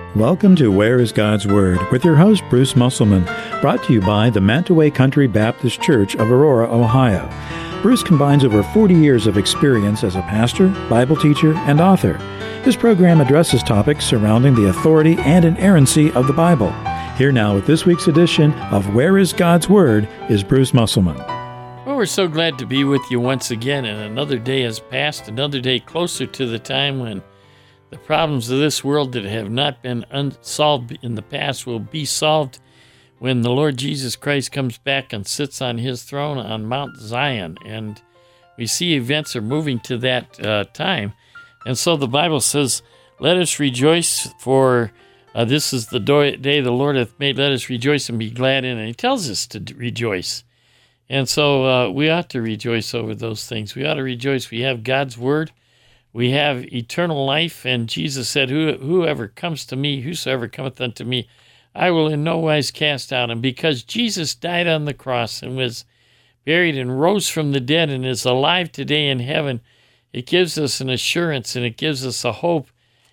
Welcome to Where is God's Word with your host, Bruce Musselman, brought to you by the Mantaway Country Baptist Church of Aurora, Ohio. Bruce combines over 40 years of experience as a pastor, Bible teacher, and author. His program addresses topics surrounding the authority and inerrancy of the Bible. Here now with this week's edition of Where is God's Word is Bruce Musselman. Well, we're so glad to be with you once again, and another day has passed, another day closer to the time when the problems of this world that have not been unsolved in the past will be solved when the Lord Jesus Christ comes back and sits on his throne on Mount Zion. And we see events are moving to that time. And so the Bible says, let us rejoice, for this is the day the Lord hath made. Let us rejoice and be glad in it. And he tells us to rejoice. And so we ought to rejoice over those things. We ought to rejoice. We have God's Word. We have eternal life, and Jesus said, whosoever cometh unto me, I will in no wise cast out. And because Jesus died on the cross and was buried and rose from the dead and is alive today in heaven, it gives us an assurance and it gives us a hope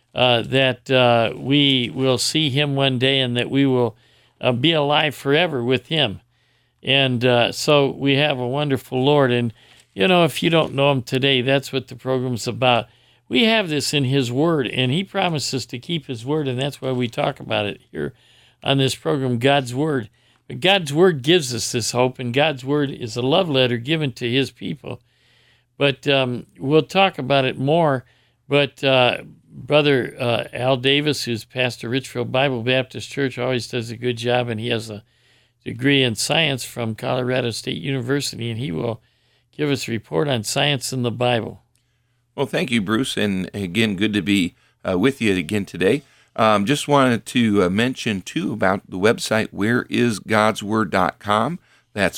that we will see him one day and that we will be alive forever with him. And so we have a wonderful Lord. And you know, if you don't know him today, that's what the program's about. We have this in his word, and he promises to keep his word, and that's why we talk about it here on this program, God's Word. But God's Word gives us this hope, and God's Word is a love letter given to his people. But we'll talk about it more. But Brother Al Davis, who's pastor Richfield Bible Baptist Church, always does a good job, and he has a degree in science from Colorado State University, and he will give us a report on science in the Bible. Well, thank you, Bruce, and again, good to be with you again today. Just wanted to mention, too, about the website, whereisgodsword.com. That's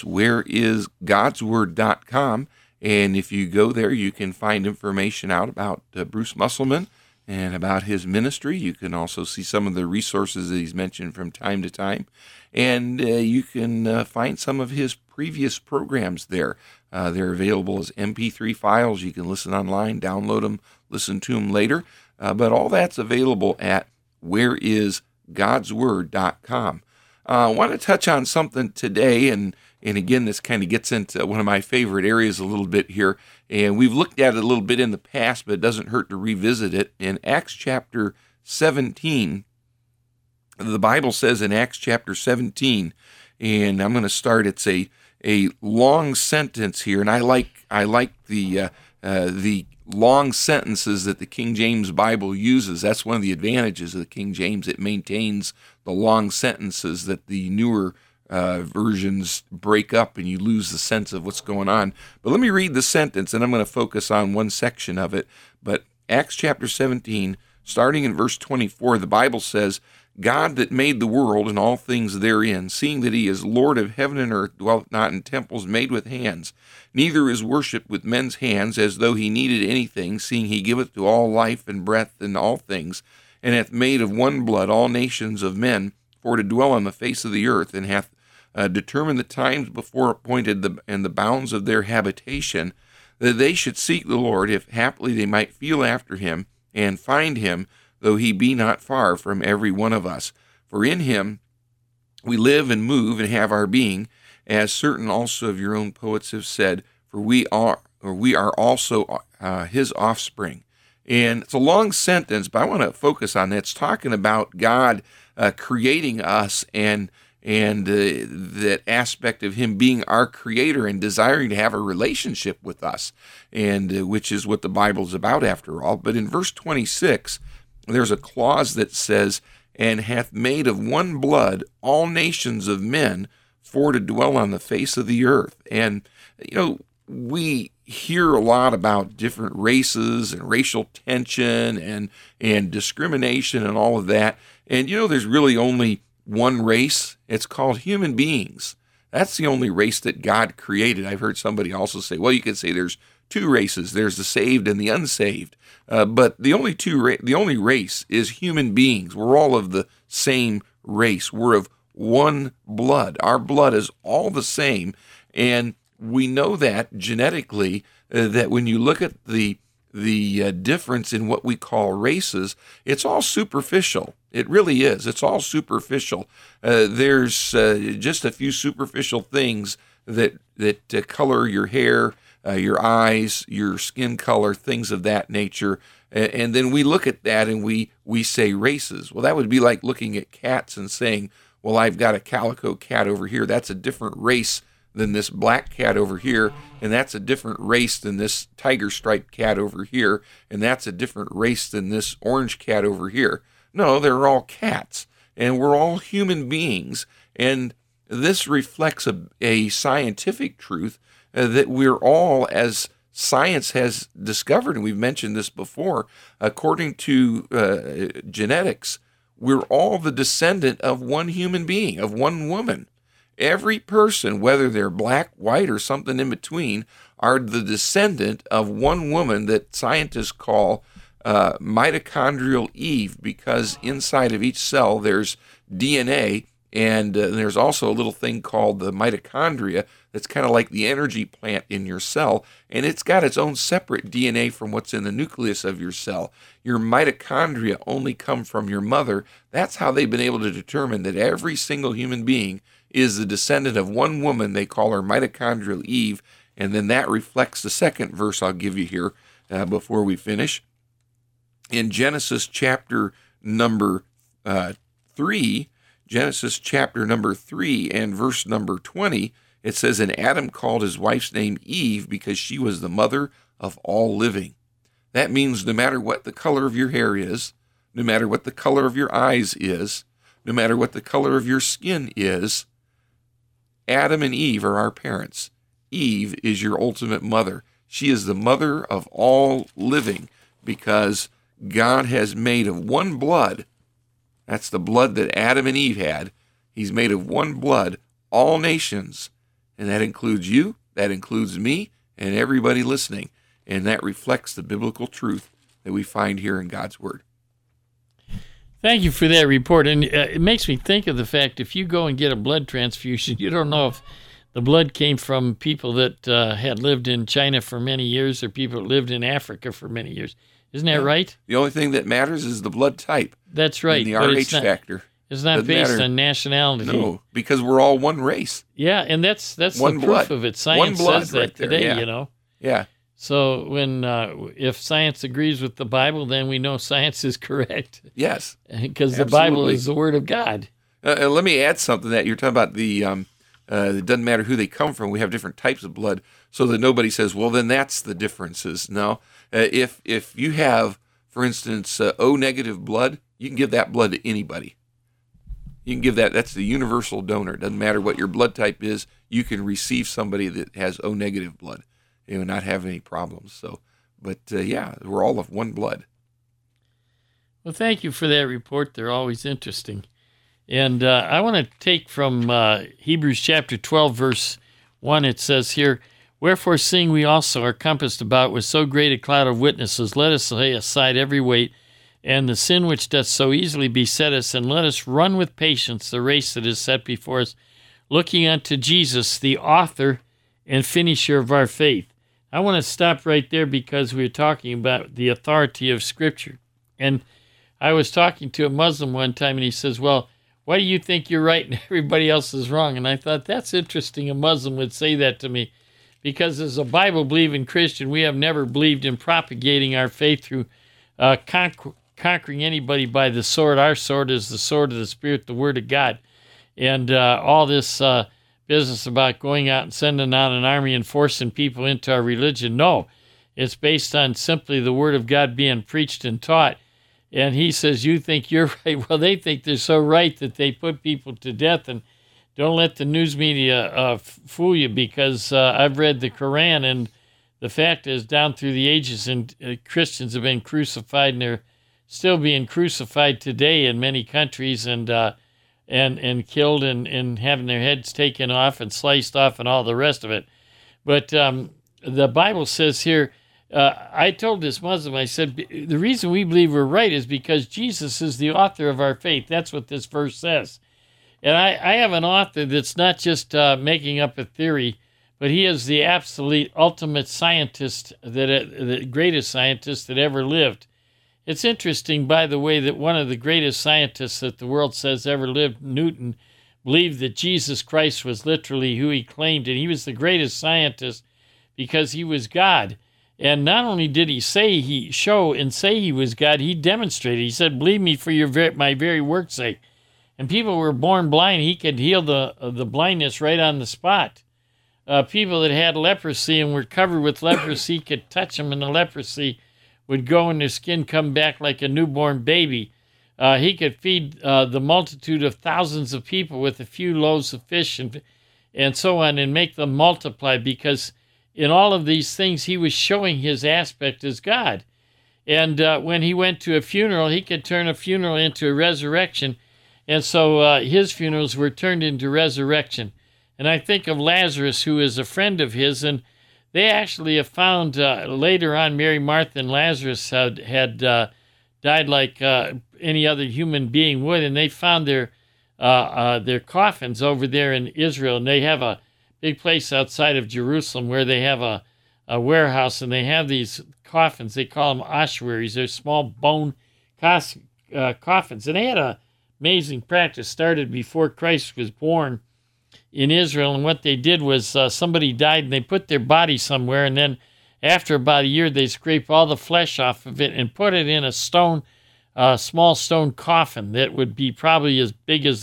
whereisgodsword.com, and if you go there, you can find information out about Bruce Musselman and about his ministry. You can also see some of the resources that he's mentioned from time to time, and you can find some of his previous programs there. They're available as MP3 files. You can listen online, download them, listen to them later. But all that's available at whereisgodsword.com. I want to touch on something today, and again, this kind of gets into one of my favorite areas a little bit here. And we've looked at it a little bit in the past, but it doesn't hurt to revisit it. In Acts chapter 17, the Bible says in Acts chapter 17, and I'm going to start, it's a long sentence here, and I like the long sentences that the King James Bible uses. That's one of the advantages of the King James. It maintains the long sentences that the newer versions break up, and you lose the sense of what's going on. But let me read the sentence, and I'm going to focus on one section of it. But Acts chapter 17, starting in verse 24, the Bible says, God that made the world and all things therein, seeing that he is Lord of heaven and earth, dwelleth not in temples made with hands, neither is worshipped with men's hands, as though he needed anything, seeing he giveth to all life and breath and all things, and hath made of one blood all nations of men, for to dwell on the face of the earth, and hath determined the times before appointed and the bounds of their habitation, that they should seek the Lord, if haply they might feel after him, and find him, though he be not far from every one of us. For in him we live and move and have our being, as certain also of your own poets have said, for we are also his offspring. And it's a long sentence, but I want to focus on that. It's talking about God creating us and that aspect of him being our creator and desiring to have a relationship with us, and which is what the Bible's about after all. But in verse 26, there's a clause that says, and hath made of one blood all nations of men for to dwell on the face of the earth. And, you know, we hear a lot about different races and racial tension and discrimination and all of that. And, you know, there's really only one race. It's called human beings. That's the only race that God created. I've heard somebody also say, well, you could say there's two races. There's the saved and the unsaved. But the only race is human beings. We're all of the same race. We're of one blood. Our blood is all the same. And we know that genetically, that when you look at the the difference in what we call races, it's all superficial. It really is. It's all superficial. There's just a few superficial things that color your hair, your eyes, your skin color, things of that nature. And then we look at that and we say races. Well, that would be like looking at cats and saying, well, I've got a calico cat over here. That's a different race than this black cat over here, and that's a different race than this tiger striped cat over here, and that's a different race than this orange cat over here. No, they're all cats, and we're all human beings, and this reflects a scientific truth that we're all, as science has discovered, and we've mentioned this before, according to genetics, we're all the descendant of one human being, of one woman. Every person, whether they're black, white, or something in between, are the descendant of one woman that scientists call mitochondrial Eve, because inside of each cell there's DNA, and there's also a little thing called the mitochondria that's kind of like the energy plant in your cell, and it's got its own separate DNA from what's in the nucleus of your cell. Your mitochondria only come from your mother. That's how they've been able to determine that every single human being is the descendant of one woman. They call her mitochondrial Eve, and then that reflects the second verse I'll give you here before we finish. In Genesis chapter number 3, Genesis chapter number 3 and verse number 20, it says, and Adam called his wife's name Eve because she was the mother of all living. That means no matter what the color of your hair is, no matter what the color of your eyes is, no matter what the color of your skin is, Adam and Eve are our parents. Eve is your ultimate mother. She is the mother of all living because God has made of one blood. That's the blood that Adam and Eve had. He's made of one blood all nations. And that includes you, that includes me, and everybody listening. And that reflects the biblical truth that we find here in God's Word. Thank you for that report. And it makes me think of the fact if you go and get a blood transfusion, you don't know if the blood came from people that had lived in China for many years or people that lived in Africa for many years. Isn't that right? The only thing that matters is the blood type. That's right. And the RH factor. It's not based on nationality. No, because we're all one race. Yeah, and that's one the blood. proof of it. Science says that right today, yeah. you know. Yeah. So when if science agrees with the Bible, then we know science is correct. Yes. Because the Bible is the Word of God. Let me add something that you're talking about it doesn't matter who they come from. We have different types of blood, so that nobody says, well, then that's the differences. No. If you have, for instance, O negative blood, you can give that blood to anybody. You can give that. That's the universal donor. It doesn't matter what your blood type is. You can receive somebody that has O negative blood. You know, not have any problems. So, but yeah, we're all of one blood. Well, thank you for that report. They're always interesting. And I want to take from Hebrews chapter 12, verse 1. It says here, wherefore, seeing we also are compassed about with so great a cloud of witnesses, let us lay aside every weight and the sin which doth so easily beset us, and let us run with patience the race that is set before us, looking unto Jesus, the author and finisher of our faith. I want to stop right there because we're talking about the authority of Scripture. And I was talking to a Muslim one time, and he says, well, why do you think you're right and everybody else is wrong? And I thought, that's interesting a Muslim would say that to me, because as a Bible-believing Christian, we have never believed in propagating our faith through conquering anybody by the sword. Our sword is the sword of the Spirit, the Word of God. And all this business about going out and sending out an army and forcing people into our religion, no. It's based on simply the Word of God being preached and taught. And he says, you think you're right. Well, they think they're so right that they put people to death. And don't let the news media fool you, because I've read the Quran, and the fact is, down through the ages, and Christians have been crucified, and they're still being crucified today in many countries, and killed, and having their heads taken off and sliced off and all the rest of it. But the Bible says here, I told this Muslim, I said, the reason we believe we're right is because Jesus is the author of our faith. That's what this verse says. And I have an author that's not just making up a theory, but he is the absolute ultimate scientist, the greatest scientist that ever lived. It's interesting, by the way, that one of the greatest scientists that the world says ever lived, Newton, believed that Jesus Christ was literally who he claimed, and he was the greatest scientist because he was God. And not only did he say he was God, he demonstrated. He said, "Believe me for my very work's sake." And people were born blind. He could heal the blindness right on the spot. People that had leprosy and were covered with leprosy, he could touch them, and the leprosy would go and their skin come back like a newborn baby. He could feed the multitude of thousands of people with a few loaves of fish and so on, and make them multiply, because in all of these things he was showing his aspect as God. And when he went to a funeral, he could turn a funeral into a resurrection. And so his funerals were turned into resurrection. And I think of Lazarus, who is a friend of his, and they actually have found later on Mary, Martha, and Lazarus had died like any other human being would, and they found their coffins over there in Israel, and they have a big place outside of Jerusalem where they have a warehouse, and they have these coffins. They call them ossuaries. They're small bone coffins, and they had a amazing practice started before Christ was born in Israel. And what they did was somebody died and they put their body somewhere, and then after about a year they scrape all the flesh off of it and put it in a small stone coffin that would be probably as big as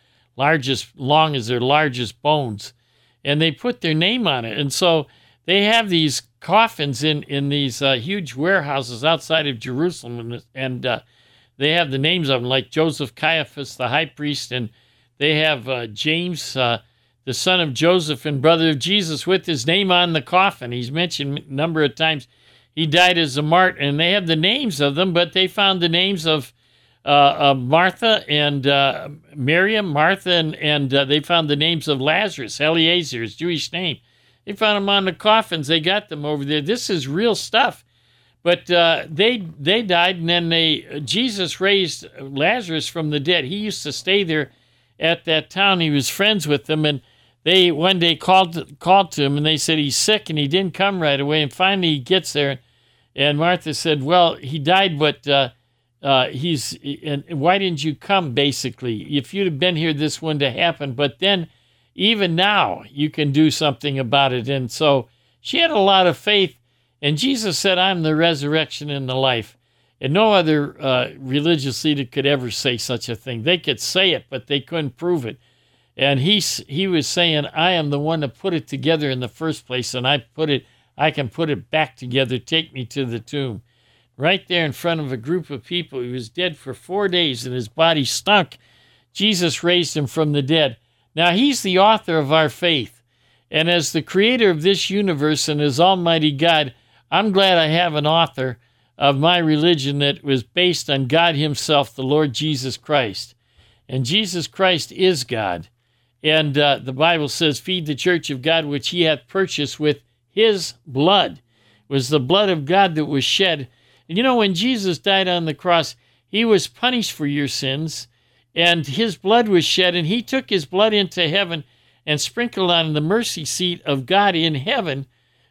long as their largest bones, and they put their name on it. And so they have these coffins in these huge warehouses outside of Jerusalem, and they have the names of them, like Joseph Caiaphas, the high priest, and they have James, the son of Joseph and brother of Jesus, with his name on the coffin. He's mentioned a number of times. He died as a martyr, and they have the names of them, but they found the names of Martha and Miriam, Martha, and they found the names of Lazarus, Eliezer, his Jewish name. They found them on the coffins. They got them over there. This is real stuff. But they died, and then Jesus raised Lazarus from the dead. He used to stay there at that town. He was friends with them, and they one day called to him, and they said he's sick, and he didn't come right away. And finally he gets there, and Martha said, "Well, he died, but and why didn't you come, basically? If you'd have been here, this wouldn't have happened. But then, even now, you can do something about it." And so she had a lot of faith. And Jesus said, "I'm the resurrection and the life." And no other religious leader could ever say such a thing. They could say it, but they couldn't prove it. And he was saying, "I am the one that put it together in the first place, and I can put it back together. Take me to the tomb." Right there in front of a group of people. He was dead for 4 days, and his body stunk. Jesus raised him from the dead. Now, he's the author of our faith. And as the creator of this universe and as Almighty God, I'm glad I have an author of my religion that was based on God himself, the Lord Jesus Christ. And Jesus Christ is God. And the Bible says, "Feed the church of God, which he hath purchased with his blood." It was the blood of God that was shed. And you know, when Jesus died on the cross, he was punished for your sins, and his blood was shed, and he took his blood into heaven and sprinkled on the mercy seat of God in heaven,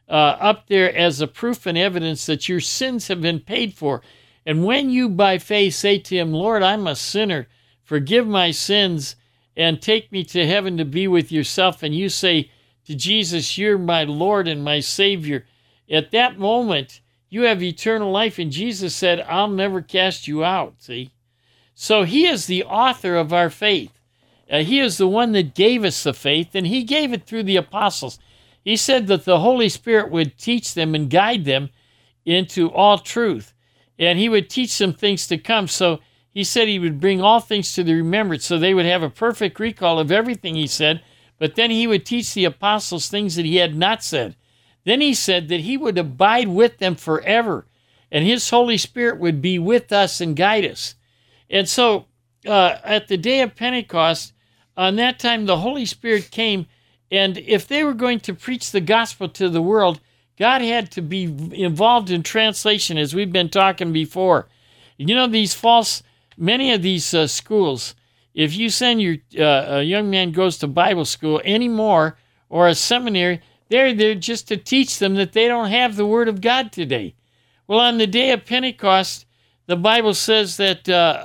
up there as a proof and evidence that your sins have been paid for. And when you by faith say to him, "Lord, I'm a sinner, forgive my sins, and take me to heaven to be with yourself," and you say to Jesus, "You're my Lord and my Savior," at that moment, you have eternal life. And Jesus said, "I'll never cast you out," see? So he is the author of our faith. He is the one that gave us the faith, and he gave it through the apostles. He said that the Holy Spirit would teach them and guide them into all truth, and he would teach them things to come. So he said he would bring all things to the remembrance, so they would have a perfect recall of everything he said, but then he would teach the apostles things that he had not said. Then he said that he would abide with them forever, and his Holy Spirit would be with us and guide us. And so at the day of Pentecost, on that time, the Holy Spirit came, and if they were going to preach the gospel to the world, God had to be involved in translation, as we've been talking before. You know, many of these schools, if you send a young man goes to Bible school anymore, or a seminary, They're there just to teach them that they don't have the Word of God today. Well, on the day of Pentecost, the Bible says that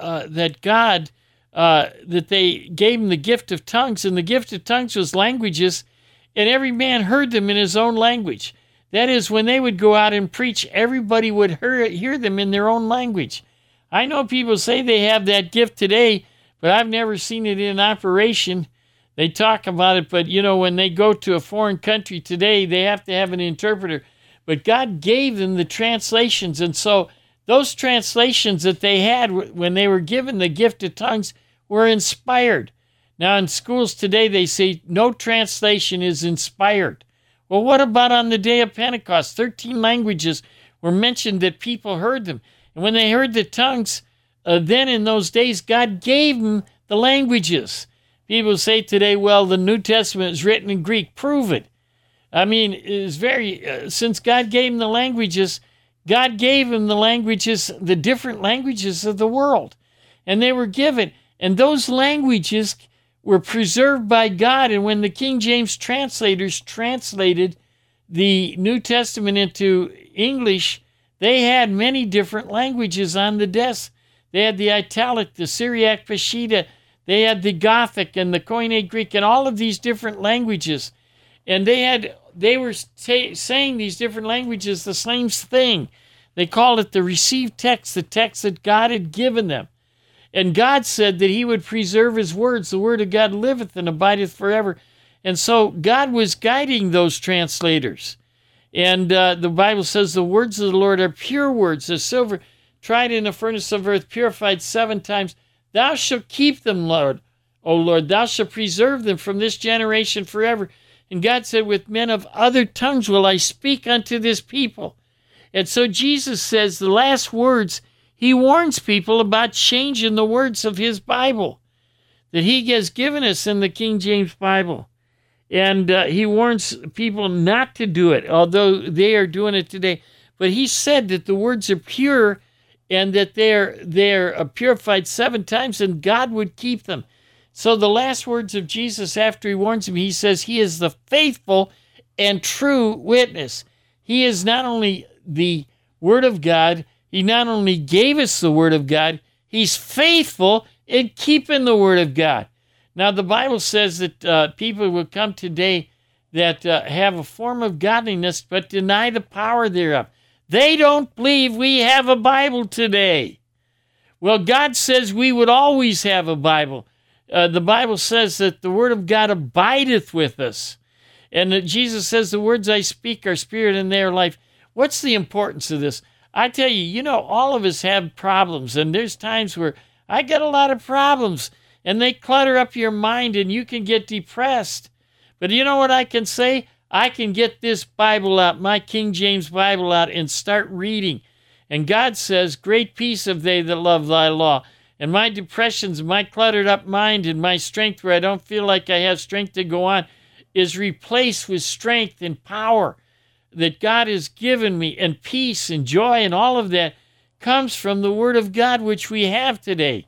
God, that they gave them the gift of tongues, and the gift of tongues was languages, and every man heard them in his own language. That is, when they would go out and preach, everybody would hear them in their own language. I know people say they have that gift today, but I've never seen it in operation. They talk about it, but when they go to a foreign country today, they have to have an interpreter. But God gave them the translations, and so those translations that they had when they were given the gift of tongues were inspired. Now, in schools today, they say no translation is inspired. Well, what about on the day of Pentecost? 13 languages were mentioned that people heard them. And when they heard the tongues, then in those days, God gave them the languages. People say today, well, the New Testament is written in Greek. Prove it. I mean, it's since God gave them the languages, God gave them the languages, the different languages of the world. And they were given. And those languages were preserved by God. And when the King James translators translated the New Testament into English, they had many different languages on the desk. They had the Italic, the Syriac Peshitta, they had the Gothic and the Koine Greek, and all of these different languages. And they were saying these different languages the same thing. They called it the received text, the text that God had given them. And God said that he would preserve his words. The word of God liveth and abideth forever. And so God was guiding those translators. And the Bible says the words of the Lord are pure words, as silver tried in a furnace of earth, purified 7 times. Thou shalt keep them, Lord, O Lord. Thou shalt preserve them from this generation forever. And God said, with men of other tongues will I speak unto this people. And so Jesus says the last words, he warns people about changing the words of his Bible that he has given us in the King James Bible. And he warns people not to do it, although they are doing it today. But he said that the words are pure and that they're purified 7 times, and God would keep them. So the last words of Jesus after he warns them, he says he is the faithful and true witness. He is not only the Word of God, he not only gave us the Word of God, he's faithful in keeping the Word of God. Now, the Bible says that people will come today that have a form of godliness but deny the power thereof. They don't believe we have a Bible today. Well, God says we would always have a Bible. The Bible says that the Word of God abideth with us. And that Jesus says, the words I speak are spirit and they are life. What's the importance of this? I tell you, all of us have problems. And there's times where I get a lot of problems. And they clutter up your mind and you can get depressed. But you know what I can say? I can get this Bible out, my King James Bible out, and start reading. And God says, great peace have they that love thy law. And my depressions, my cluttered up mind, and my strength where I don't feel like I have strength to go on is replaced with strength and power that God has given me, and peace and joy, and all of that comes from the Word of God, which we have today.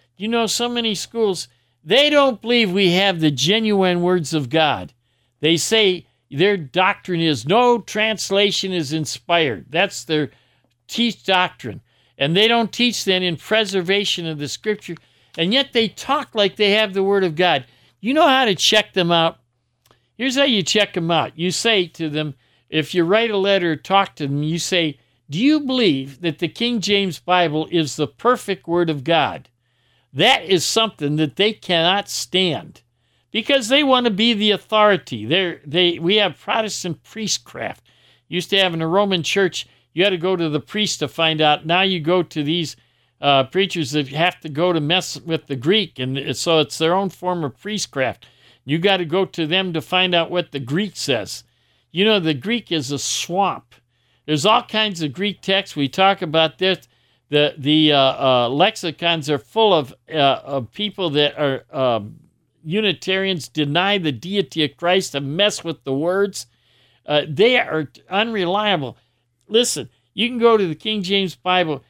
So many schools, they don't believe we have the genuine words of God. They say their doctrine is no translation is inspired. That's their teach doctrine. And they don't teach then in preservation of the Scripture. And yet they talk like they have the Word of God. You know how to check them out? Here's how you check them out. You say to them, if you write a letter or talk to them, you say, do you believe that the King James Bible is the perfect Word of God? That is something that they cannot stand because they want to be the authority. We have Protestant priestcraft. Used to have in a Roman church, you had to go to the priest to find out. Now you go to these preachers that have to go to mess with the Greek, and so it's their own form of priestcraft. You got to go to them to find out what the Greek says. The Greek is a swamp. There's all kinds of Greek texts. We talk about this. The lexicons are full of people that are Unitarians, deny the deity of Christ, and mess with the words. They are unreliable. Listen, you can go to the King James Bible.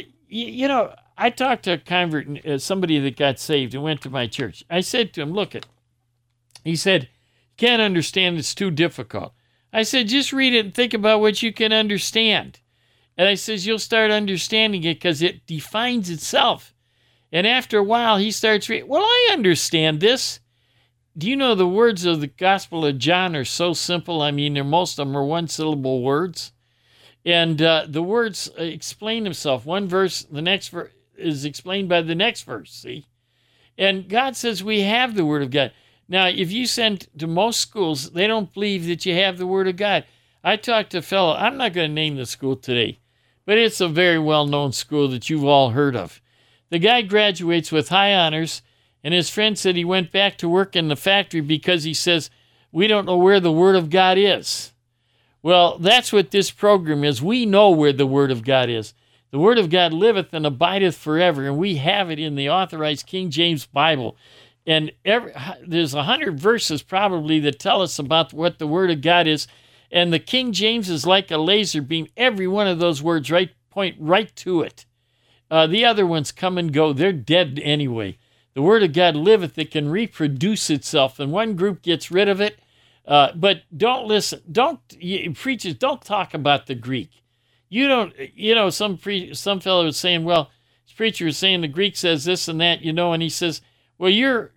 I talked to a convert, somebody that got saved and went to my church. I said to him, he said, can't understand, it's too difficult. I said, just read it and think about what you can understand. And I says, you'll start understanding it because it defines itself. And after a while, he starts reading, well, I understand this. Do you know the words of the Gospel of John are so simple? I mean, most of them are one-syllable words. And the words explain themselves. One verse, the next verse is explained by the next verse, see? And God says we have the Word of God. Now, if you send to most schools, they don't believe that you have the Word of God. I talked to a fellow, I'm not going to name the school today, but it's a very well-known school that you've all heard of. The guy graduates with high honors, and his friend said he went back to work in the factory because he says, we don't know where the Word of God is. Well, that's what this program is. We know where the Word of God is. The Word of God liveth and abideth forever, and we have it in the Authorized King James Bible. And there's 100 verses probably that tell us about what the Word of God is. And the King James is like a laser beam. Every one of those words point right to it. The other ones come and go. They're dead anyway. The Word of God liveth. It can reproduce itself. And one group gets rid of it. But don't listen. Preachers, don't talk about the Greek. You don't, some fellow was saying, well, this preacher was saying the Greek says this and that, and he says, well, your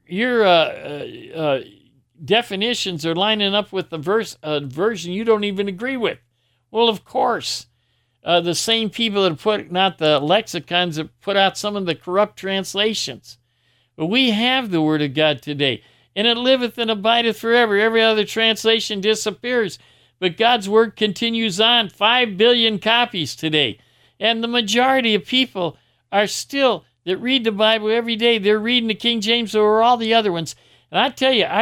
definitions are lining up with the version you don't even agree with. Well, of course. The same people that put, not the lexicons, that put out some of the corrupt translations. But we have the Word of God today, and it liveth and abideth forever. Every other translation disappears, but God's Word continues on. 5 billion copies today. And the majority of people are still, that read the Bible every day, they're reading the King James over all the other ones. And I tell you,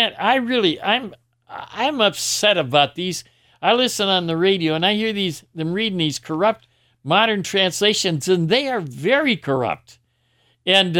I'm upset about these. I listen on the radio and I hear them reading these corrupt modern translations, and they are very corrupt. And,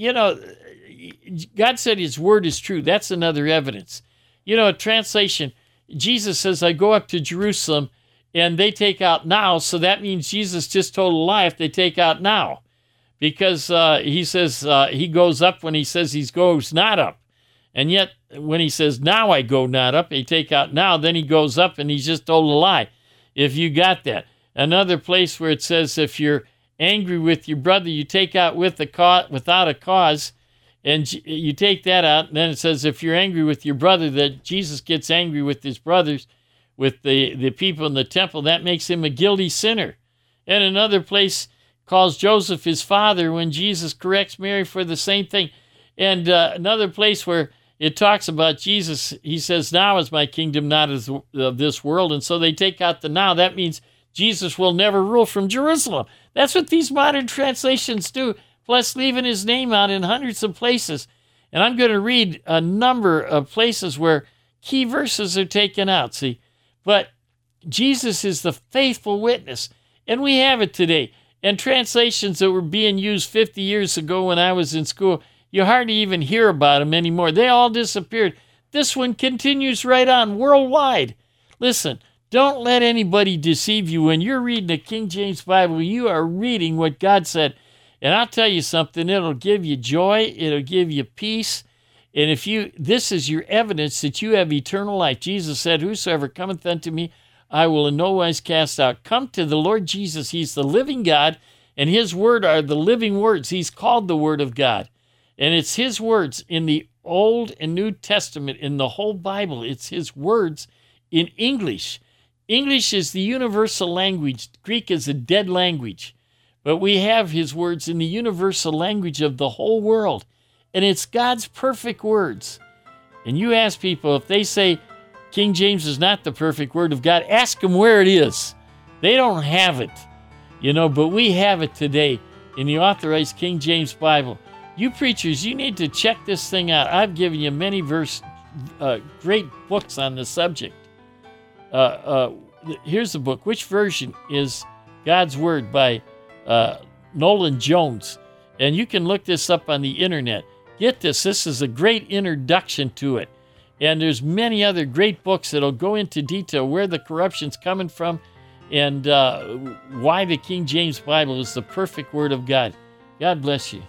God said his word is true. That's another evidence. A translation, Jesus says, I go up to Jerusalem, and they take out now, so that means Jesus just told a lie if they take out now. Because he says he goes up when he says he goes not up. And yet, when he says, now I go not up, they take out now, then he goes up and he's just told a lie, if you got that. Another place where it says if you're angry with your brother, you take out without a cause, and you take that out. And then it says if you're angry with your brother, that Jesus gets angry with his brothers, with the people in the temple, that makes him a guilty sinner. And another place calls Joseph his father when Jesus corrects Mary for the same thing. And another place where it talks about Jesus, he says, now is my kingdom, not of this world. And so they take out the now. That means Jesus will never rule from Jerusalem. That's what these modern translations do, plus leaving his name out in hundreds of places. And I'm going to read a number of places where key verses are taken out, see. But Jesus is the faithful witness, and we have it today. And translations that were being used 50 years ago when I was in school, you hardly even hear about them anymore. They all disappeared. This one continues right on worldwide. Listen, don't let anybody deceive you. When you're reading the King James Bible, you are reading what God said. And I'll tell you something, it'll give you joy, it'll give you peace. And this is your evidence that you have eternal life. Jesus said, whosoever cometh unto me, I will in no wise cast out. Come to the Lord Jesus. He's the living God, and his word are the living words. He's called the Word of God. And it's his words in the Old and New Testament, in the whole Bible. It's his words in English. English is the universal language. Greek is a dead language. But we have his words in the universal language of the whole world. And it's God's perfect words. And you ask people, if they say King James is not the perfect word of God, ask them where it is. They don't have it, but we have it today in the Authorized King James Bible. You preachers, you need to check this thing out. I've given you many great books on the subject. Here's the book. Which version is God's Word by Nolan Jones? And you can look this up on the internet. Get this. This is a great introduction to it. And there's many other great books that'll go into detail where the corruption's coming from and why the King James Bible is the perfect Word of God. God bless you.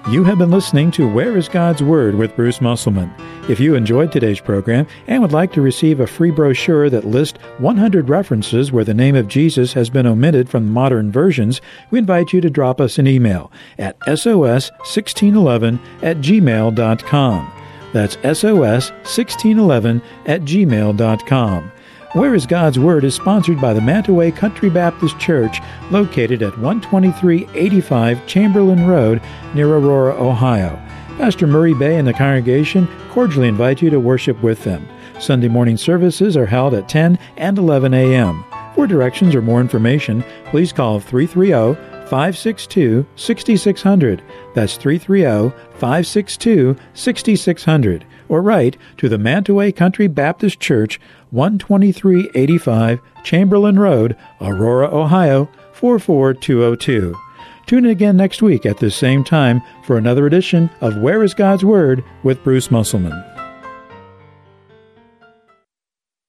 You have been listening to Where is God's Word with Bruce Musselman. If you enjoyed today's program and would like to receive a free brochure that lists 100 references where the name of Jesus has been omitted from modern versions, we invite you to drop us an email at sos1611@gmail.com. That's sos1611@gmail.com. Where is God's Word is sponsored by the Mantaway Country Baptist Church, located at 12385 Chamberlain Road near Aurora, Ohio. Pastor Murray Bay and the congregation cordially invite you to worship with them. Sunday morning services are held at 10 and 11 a.m. For directions or more information, please call 330-562-6600. That's 330-562-6600. Or write to the Mantaway Country Baptist Church, 12385 Chamberlain Road, Aurora, Ohio, 44202. Tune in again next week at this same time for another edition of Where is God's Word with Bruce Musselman.